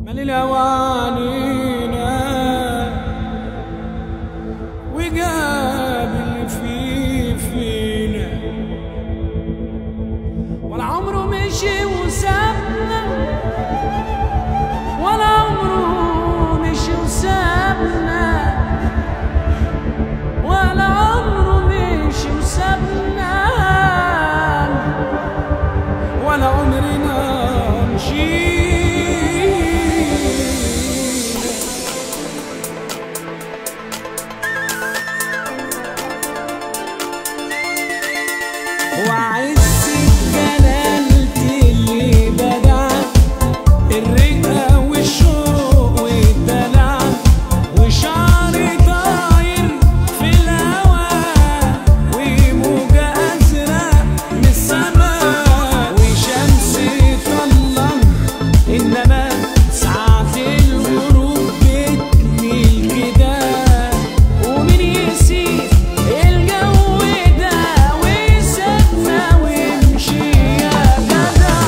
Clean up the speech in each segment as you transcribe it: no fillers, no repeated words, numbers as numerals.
مال الأوانينا وقابل فينا ولا عمره مشي وسابنا، ولا عمره مشي وسابنا، ولا عمره مشي وسابنا، ولا عمرنا مشي. وعز جلالتي اللي بدع الرقة والشوق والدلع، وشعري طاير في الهوا وموجة أزرق من السما، وشمس طلع إنما ساعة الغروب بتميل كده، ومين يسيب الجو ده ويسيبنا ويمشي يا جدع.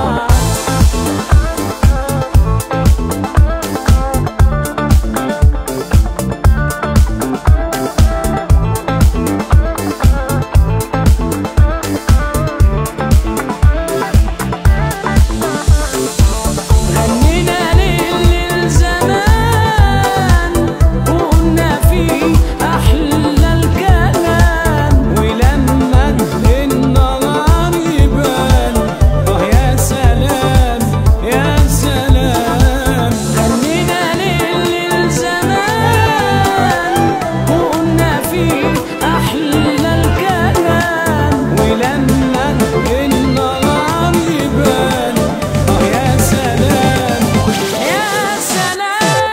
غنينا ليل زمان وقلنا فيه أحلى الكلام، ولما النهار يبان يا سلام يا سلام. غنينا ليل زمان وقلنا فيه أحلى الكلام، ولما النهار يبان يا سلام يا سلام.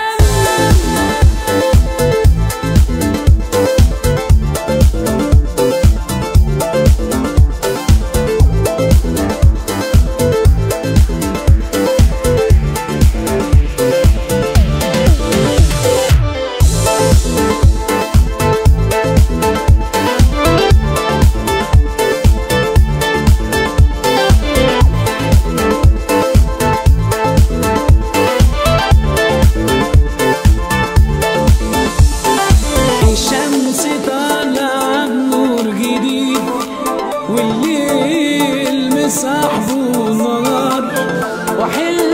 الشمس طالعة بنور جديد والليل مصاحبه نهار، وحلو